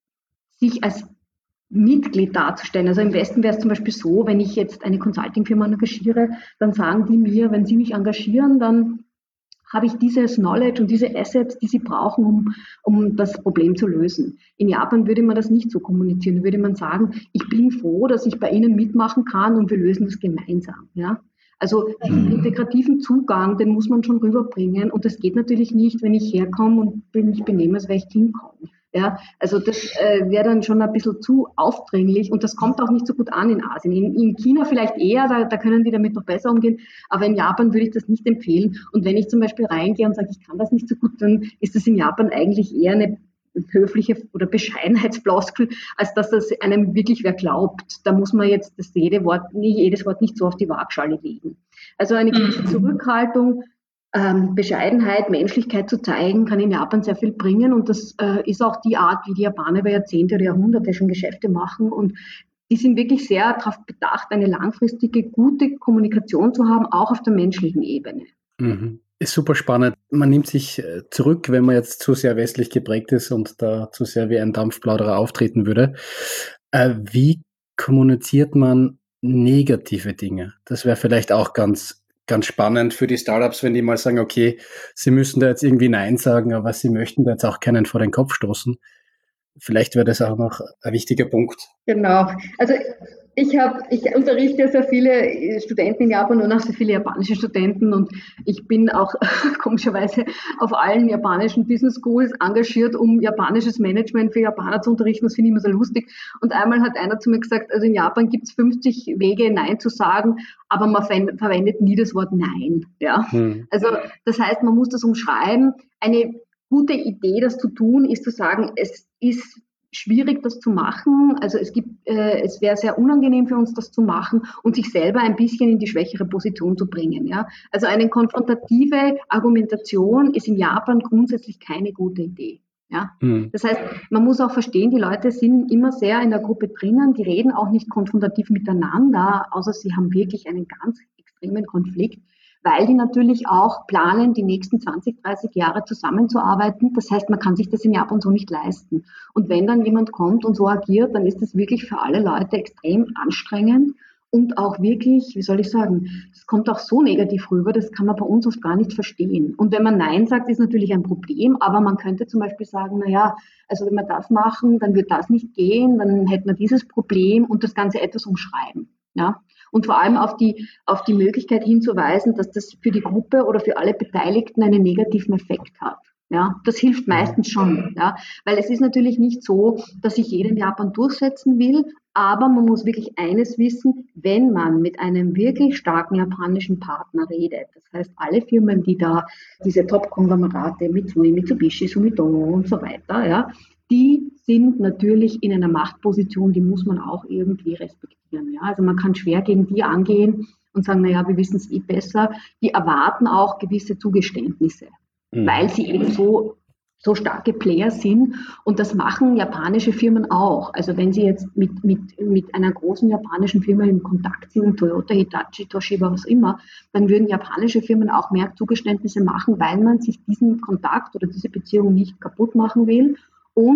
sich als Mitglied darzustellen. Also im Westen wäre es zum Beispiel so, wenn ich jetzt eine Consulting-Firma engagiere, dann sagen die mir, wenn sie mich engagieren, dann habe ich dieses Knowledge und diese Assets, die sie brauchen, um, um das Problem zu lösen. In Japan würde man das nicht so kommunizieren. Da würde man sagen, ich bin froh, dass ich bei Ihnen mitmachen kann und wir lösen das gemeinsam. Ja? Also diesen integrativen Zugang, den muss man schon rüberbringen. Und das geht natürlich nicht, wenn ich herkomme und mich benehme, als wäre ich King Kong. Ja, also das äh, wäre dann schon ein bisschen zu aufdringlich und das kommt auch nicht so gut an in Asien. In, in China vielleicht eher, da, da können die damit noch besser umgehen, aber in Japan würde ich das nicht empfehlen. Und wenn ich zum Beispiel reingehe und sage, ich kann das nicht so gut, dann ist das in Japan eigentlich eher eine höfliche oder Bescheidenheitsfloskel, als dass das einem wirklich wer glaubt. Da muss man jetzt das jede Wort, nicht, jedes Wort nicht so auf die Waagschale legen. Also eine gewisse Zurückhaltung, ähm, Bescheidenheit, Menschlichkeit zu zeigen, kann in Japan sehr viel bringen und das äh, ist auch die Art, wie die Japaner über Jahrzehnte oder Jahrhunderte schon Geschäfte machen und die sind wirklich sehr darauf bedacht, eine langfristige, gute Kommunikation zu haben, auch auf der menschlichen Ebene. Mhm. Ist super spannend. Man nimmt sich zurück, wenn man jetzt zu sehr westlich geprägt ist und da zu sehr wie ein Dampfplauderer auftreten würde. Äh, wie kommuniziert man negative Dinge? Das wäre vielleicht auch ganz, ganz spannend für die Startups, wenn die mal sagen, okay, sie müssen da jetzt irgendwie Nein sagen, aber sie möchten da jetzt auch keinen vor den Kopf stoßen. Vielleicht wäre das auch noch ein wichtiger Punkt. Genau. Also ich habe, ich unterrichte sehr viele Studenten in Japan und auch sehr viele japanische Studenten und ich bin auch komischerweise auf allen japanischen Business Schools engagiert, um japanisches Management für Japaner zu unterrichten. Das finde ich immer sehr lustig. Und einmal hat einer zu mir gesagt, also in Japan gibt es fünfzig Wege, Nein zu sagen, aber man verwendet nie das Wort Nein. Ja? Hm. Also das heißt, man muss das umschreiben. Eine gute Idee, das zu tun, ist zu sagen, es ist schwierig, das zu machen. Also es gibt, äh, es wäre sehr unangenehm für uns, das zu machen und sich selber ein bisschen in die schwächere Position zu bringen. Ja? Also eine konfrontative Argumentation ist in Japan grundsätzlich keine gute Idee. Ja? Mhm. Das heißt, man muss auch verstehen, die Leute sind immer sehr in der Gruppe drinnen, die reden auch nicht konfrontativ miteinander, außer sie haben wirklich einen ganz extremen Konflikt, weil die natürlich auch planen, die nächsten zwanzig, dreißig Jahre zusammenzuarbeiten. Das heißt, man kann sich das in Japan so nicht leisten. Und wenn dann jemand kommt und so agiert, dann ist das wirklich für alle Leute extrem anstrengend und auch wirklich, wie soll ich sagen, es kommt auch so negativ rüber, das kann man bei uns oft gar nicht verstehen. Und wenn man Nein sagt, ist natürlich ein Problem, aber man könnte zum Beispiel sagen, naja, also wenn wir das machen, dann wird das nicht gehen, dann hätten wir dieses Problem und das Ganze etwas umschreiben. Ja? Und vor allem auf die, auf die Möglichkeit hinzuweisen, dass das für die Gruppe oder für alle Beteiligten einen negativen Effekt hat. Ja, das hilft meistens schon, ja, weil es ist natürlich nicht so, dass sich jeder in Japan durchsetzen will, aber man muss wirklich eines wissen, wenn man mit einem wirklich starken japanischen Partner redet, das heißt alle Firmen, die da diese Top-Konglomerate, Mitsui, Mitsubishi, Sumitomo und so weiter, ja, die sind natürlich in einer Machtposition, die muss man auch irgendwie respektieren. Ja? Also man kann schwer gegen die angehen und sagen, naja, wir wissen es eh besser. Die erwarten auch gewisse Zugeständnisse, mhm. weil sie eben so, so starke Player sind. Und das machen japanische Firmen auch. Also wenn sie jetzt mit, mit, mit einer großen japanischen Firma in Kontakt sind, Toyota, Hitachi, Toshiba, was immer, dann würden japanische Firmen auch mehr Zugeständnisse machen, weil man sich diesen Kontakt oder diese Beziehung nicht kaputt machen will. Und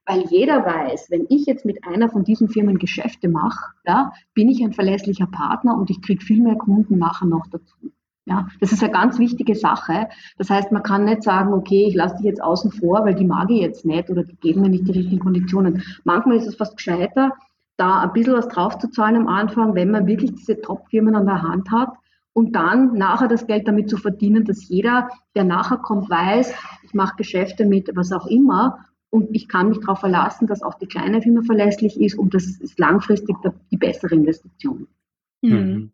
Weil jeder weiß, wenn ich jetzt mit einer von diesen Firmen Geschäfte mache, ja, bin ich ein verlässlicher Partner und ich kriege viel mehr Kunden nachher noch dazu. Ja, das ist eine ganz wichtige Sache. Das heißt, man kann nicht sagen, okay, ich lasse die jetzt außen vor, weil die mag ich jetzt nicht oder die geben mir nicht die richtigen Konditionen. Manchmal ist es fast gescheiter, da ein bisschen was draufzuzahlen am Anfang, wenn man wirklich diese Top-Firmen an der Hand hat und dann nachher das Geld damit zu verdienen, dass jeder, der nachher kommt, weiß, ich mache Geschäfte mit was auch immer und ich kann mich darauf verlassen, dass auch die kleine Firma verlässlich ist und das ist langfristig die bessere Investition. Mhm.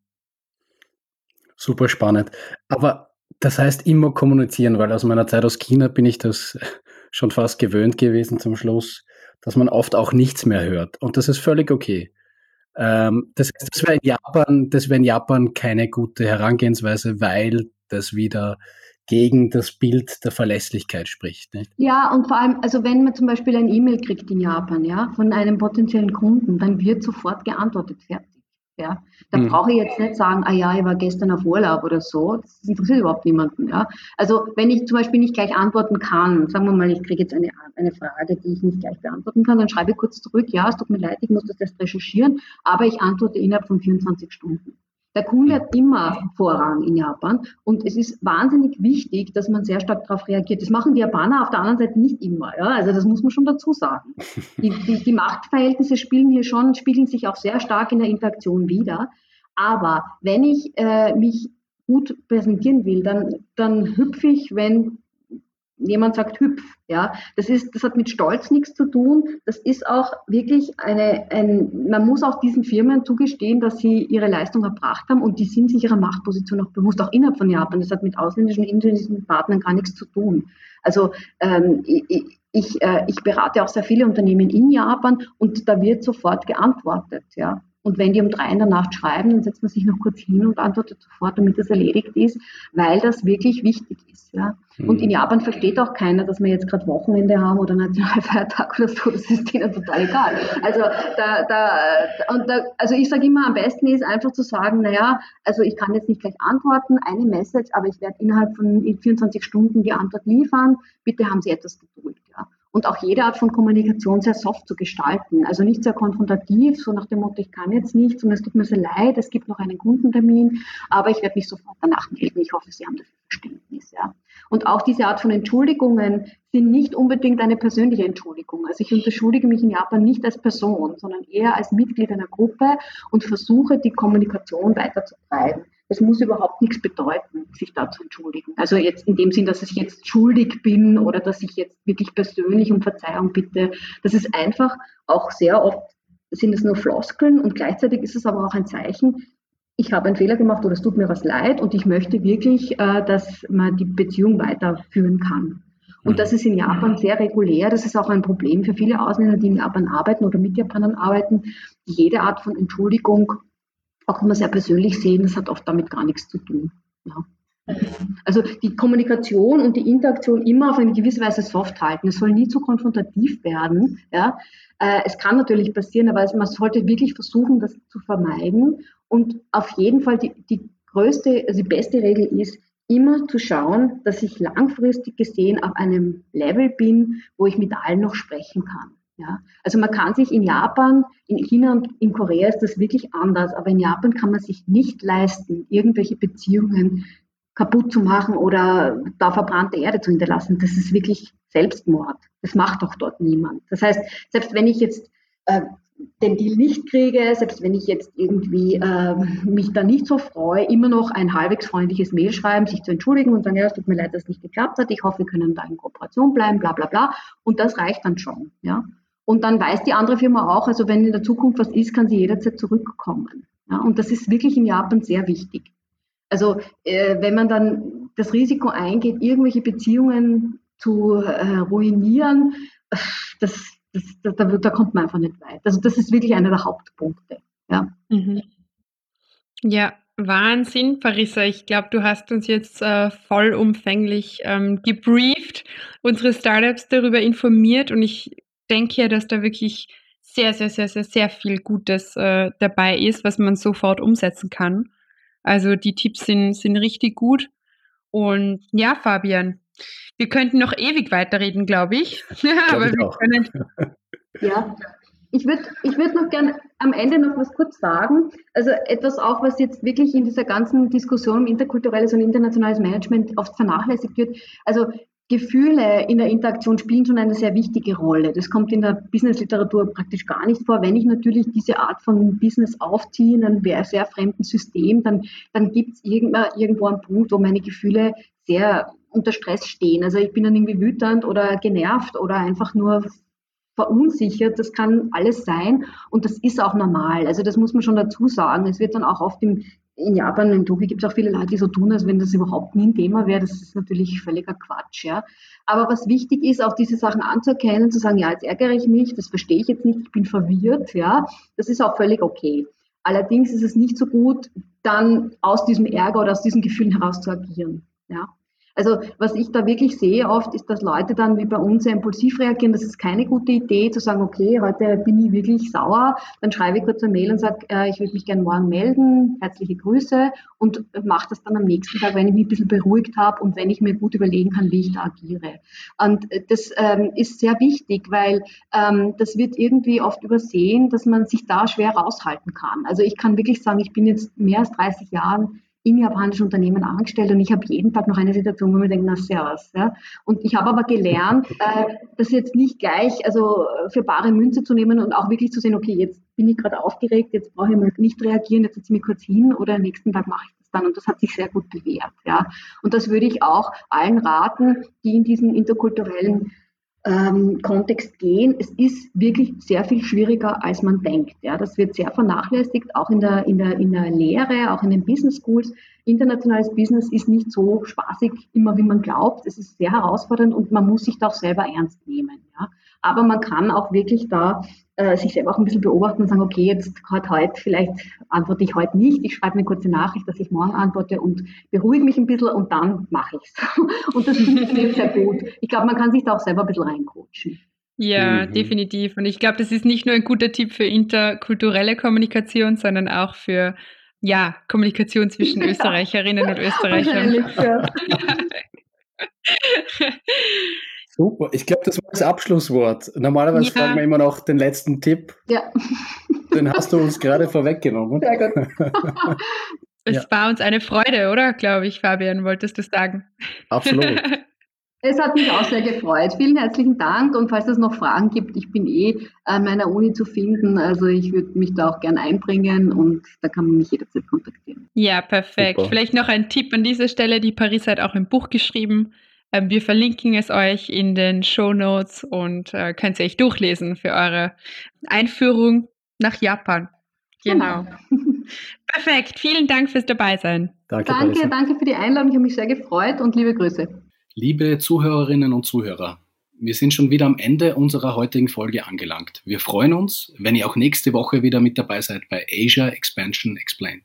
Super spannend. Aber das heißt immer kommunizieren, weil aus meiner Zeit aus China bin ich das schon fast gewöhnt gewesen zum Schluss, dass man oft auch nichts mehr hört. Und das ist völlig okay. Ähm, das heißt, das wäre in Japan, das wäre in Japan keine gute Herangehensweise, weil das wieder gegen das Bild der Verlässlichkeit spricht, nicht? Ja, und vor allem, also wenn man zum Beispiel ein E-Mail kriegt in Japan, ja, von einem potenziellen Kunden, dann wird sofort geantwortet, fertig. Ja, da mhm. brauche ich jetzt nicht sagen, ah ja, ich war gestern auf Urlaub oder so. Das interessiert überhaupt niemanden. Ja, also wenn ich zum Beispiel nicht gleich antworten kann, sagen wir mal, ich kriege jetzt eine, eine Frage, die ich nicht gleich beantworten kann, dann schreibe ich kurz zurück, ja, es tut mir leid, ich muss das erst recherchieren, aber ich antworte innerhalb von vierundzwanzig Stunden. Der Kunde hat immer Vorrang in Japan und es ist wahnsinnig wichtig, dass man sehr stark darauf reagiert. Das machen die Japaner auf der anderen Seite nicht immer. Ja? Also das muss man schon dazu sagen. Die, die, die Machtverhältnisse spielen hier schon, spiegeln sich auch sehr stark in der Interaktion wider. Aber wenn ich äh, mich gut präsentieren will, dann, dann hüpfe ich, wenn jemand sagt hüpf, ja, das ist, das hat mit Stolz nichts zu tun. Das ist auch wirklich eine, ein, man muss auch diesen Firmen zugestehen, dass sie ihre Leistung erbracht haben und die sind sich ihrer Machtposition auch bewusst, auch innerhalb von Japan. Das hat mit ausländischen, indonesischen Partnern gar nichts zu tun. Also ähm, ich, ich, äh, ich berate auch sehr viele Unternehmen in Japan und da wird sofort geantwortet, ja. Und wenn die um drei in der Nacht schreiben, dann setzt man sich noch kurz hin und antwortet sofort, damit das erledigt ist, weil das wirklich wichtig ist. Ja. Mhm. Und in Japan versteht auch keiner, dass wir jetzt gerade Wochenende haben oder Nationalfeiertag oder so. Das ist denen total egal. Also, da, da, und da, also ich sage immer, am besten ist einfach zu sagen, naja, also ich kann jetzt nicht gleich antworten, eine Message, aber ich werde innerhalb von vierundzwanzig Stunden die Antwort liefern. Bitte haben Sie etwas Geduld. Ja. Und auch jede Art von Kommunikation sehr soft zu gestalten. Also nicht sehr konfrontativ, so nach dem Motto, ich kann jetzt nichts und es tut mir sehr leid, es gibt noch einen Kundentermin, aber ich werde mich sofort danach melden. Ich hoffe, Sie haben dafür Verständnis. Ja. Und auch diese Art von Entschuldigungen sind nicht unbedingt eine persönliche Entschuldigung. Also ich entschuldige mich in Japan nicht als Person, sondern eher als Mitglied einer Gruppe und versuche, die Kommunikation weiterzutreiben. Das muss überhaupt nichts bedeuten, sich da zu entschuldigen. Also jetzt in dem Sinn, dass ich jetzt schuldig bin oder dass ich jetzt wirklich persönlich um Verzeihung bitte. Das ist einfach auch sehr oft, sind es nur Floskeln und gleichzeitig ist es aber auch ein Zeichen, ich habe einen Fehler gemacht oder es tut mir was leid und ich möchte wirklich, dass man die Beziehung weiterführen kann. Und das ist in Japan sehr regulär. Das ist auch ein Problem für viele Ausländer, die in Japan arbeiten oder mit Japanern arbeiten, die jede Art von Entschuldigung auch immer sehr persönlich sehen, das hat oft damit gar nichts zu tun. Ja. Also die Kommunikation und die Interaktion immer auf eine gewisse Weise soft halten. Es soll nie zu konfrontativ werden. Ja. Äh, es kann natürlich passieren, aber man sollte wirklich versuchen, das zu vermeiden. Und auf jeden Fall die, die größte, also die beste Regel ist, immer zu schauen, dass ich langfristig gesehen auf einem Level bin, wo ich mit allen noch sprechen kann. Ja, also man kann sich in Japan, in China und in Korea ist das wirklich anders, aber in Japan kann man sich nicht leisten, irgendwelche Beziehungen kaputt zu machen oder da verbrannte Erde zu hinterlassen. Das ist wirklich Selbstmord. Das macht doch dort niemand. Das heißt, selbst wenn ich jetzt äh, den Deal nicht kriege, selbst wenn ich jetzt irgendwie äh, mich da nicht so freue, immer noch ein halbwegs freundliches Mail schreiben, sich zu entschuldigen und sagen, ja, es tut mir leid, dass es nicht geklappt hat, ich hoffe, wir können da in Kooperation bleiben, bla bla bla. Und das reicht dann schon. Ja. Und dann weiß die andere Firma auch, also wenn in der Zukunft was ist, kann sie jederzeit zurückkommen. Ja, und das ist wirklich in Japan sehr wichtig. Also äh, wenn man dann das Risiko eingeht, irgendwelche Beziehungen zu äh, ruinieren, das, das, das, da, da kommt man einfach nicht weit. Also das ist wirklich einer der Hauptpunkte. Ja, mhm. Ja, Wahnsinn, Parissa. Ich glaube, du hast uns jetzt äh, vollumfänglich ähm, gebrieft, unsere Startups darüber informiert und ich denke ja, dass da wirklich sehr, sehr, sehr, sehr, sehr viel Gutes äh, dabei ist, was man sofort umsetzen kann. Also die Tipps sind, sind richtig gut. Und ja, Fabian, wir könnten noch ewig weiterreden, glaube ich. Glaub Aber ich wir auch. können, Ja, ich würde ich würd noch gerne am Ende noch was kurz sagen. Also etwas auch, was jetzt wirklich in dieser ganzen Diskussion um interkulturelles und internationales Management oft vernachlässigt wird. Also Gefühle in der Interaktion spielen schon eine sehr wichtige Rolle. Das kommt in der Business-Literatur praktisch gar nicht vor. Wenn ich natürlich diese Art von Business aufziehe in einem sehr fremden System, dann, dann gibt es irgendwo einen Punkt, wo meine Gefühle sehr unter Stress stehen. Also ich bin dann irgendwie wütend oder genervt oder einfach nur verunsichert. Das kann alles sein und das ist auch normal. Also das muss man schon dazu sagen. Es wird dann auch oft im In Japan, in Tokio gibt es auch viele Leute, die so tun, als wenn das überhaupt nie ein Thema wäre. Das ist natürlich völliger Quatsch. Ja. Aber was wichtig ist, auch diese Sachen anzuerkennen, zu sagen, ja, jetzt ärgere ich mich, das verstehe ich jetzt nicht, ich bin verwirrt. Ja. Das ist auch völlig okay. Allerdings ist es nicht so gut, dann aus diesem Ärger oder aus diesen Gefühlen heraus zu agieren. Ja. Also was ich da wirklich sehe oft, ist, dass Leute dann wie bei uns sehr impulsiv reagieren. Das ist keine gute Idee, zu sagen, okay, heute bin ich wirklich sauer. Dann schreibe ich kurz eine Mail und sage, äh, ich würde mich gerne morgen melden, herzliche Grüße und mache das dann am nächsten Tag, wenn ich mich ein bisschen beruhigt habe und wenn ich mir gut überlegen kann, wie ich da agiere. Und das ähm, ist sehr wichtig, weil ähm, das wird irgendwie oft übersehen, dass man sich da schwer raushalten kann. Also ich kann wirklich sagen, ich bin jetzt mehr als dreißig Jahren in japanischen Unternehmen angestellt und ich habe jeden Tag noch eine Situation, wo man denkt, na servus. Ja. Und ich habe aber gelernt, äh, das jetzt nicht gleich also für bare Münze zu nehmen und auch wirklich zu sehen, okay, jetzt bin ich gerade aufgeregt, jetzt brauche ich mal nicht reagieren, jetzt setze ich mich kurz hin oder am nächsten Tag mache ich das dann und das hat sich sehr gut bewährt. Ja. Und das würde ich auch allen raten, die in diesen interkulturellen Ähm, Kontext gehen. Es ist wirklich sehr viel schwieriger, als man denkt. Ja, das wird sehr vernachlässigt, auch in der, in der, in der Lehre, auch in den Business Schools. Internationales Business ist nicht so spaßig, immer wie man glaubt. Es ist sehr herausfordernd und man muss sich da auch selber ernst nehmen. Ja. Aber man kann auch wirklich da äh, sich selber auch ein bisschen beobachten und sagen, okay, jetzt heute, heute vielleicht antworte ich heute nicht. Ich schreibe mir eine kurze Nachricht, dass ich morgen antworte und beruhige mich ein bisschen und dann mache ich es. Und das funktioniert sehr gut. Ich glaube, man kann sich da auch selber ein bisschen reincoachen. Ja, Mhm. definitiv. Und ich glaube, das ist nicht nur ein guter Tipp für interkulturelle Kommunikation, sondern auch für ja, Kommunikation zwischen ja. Österreicherinnen und Österreichern. Ja. Super, ich glaube, das war das Abschlusswort. Normalerweise ja. fragen wir immer noch den letzten Tipp. Ja. Den hast du uns gerade vorweggenommen. Sehr gut. Es ja. war uns eine Freude, oder? Glaube ich, Fabian, wolltest du sagen? Absolut. Es hat mich auch sehr gefreut. Vielen herzlichen Dank und falls es noch Fragen gibt, ich bin eh an meiner Uni zu finden, also ich würde mich da auch gern einbringen und da kann man mich jederzeit kontaktieren. Ja, perfekt. Super. Vielleicht noch ein Tipp an dieser Stelle, die Paris hat auch ein Buch geschrieben. Wir verlinken es euch in den Shownotes und äh, könnt ihr euch durchlesen für eure Einführung nach Japan. Genau. Perfekt. Vielen Dank fürs Dabeisein. Danke, danke, danke für die Einladung. Ich habe mich sehr gefreut und liebe Grüße. Liebe Zuhörerinnen und Zuhörer, wir sind schon wieder am Ende unserer heutigen Folge angelangt. Wir freuen uns, wenn ihr auch nächste Woche wieder mit dabei seid bei Asia Expansion Explained.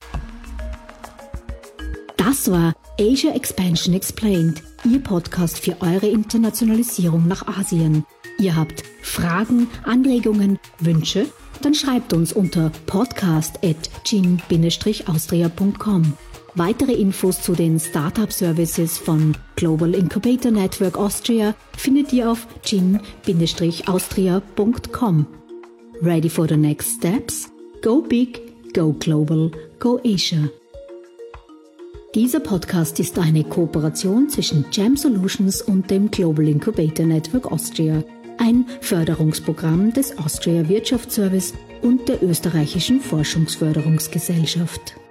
Das war Asia Expansion Explained, Ihr Podcast für eure Internationalisierung nach Asien. Ihr habt Fragen, Anregungen, Wünsche? Dann schreibt uns unter podcast at jin dash austria punkt com. Weitere Infos zu den Startup-Services von Global Incubator Network Austria findet ihr auf jin dash austria punkt com. Ready for the next steps? Go big, go global, go Asia. Dieser Podcast ist eine Kooperation zwischen Jam Solutions und dem Global Incubator Network Austria, ein Förderungsprogramm des Austria Wirtschaftsservice und der österreichischen Forschungsförderungsgesellschaft.